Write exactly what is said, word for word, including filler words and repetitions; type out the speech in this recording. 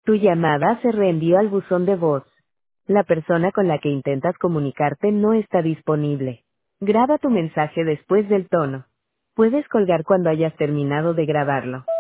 Tu llamada se reenvió al buzón de voz. La persona con la que intentas comunicarte no está disponible. Graba tu mensaje después del tono. Puedes colgar cuando hayas terminado de grabarlo.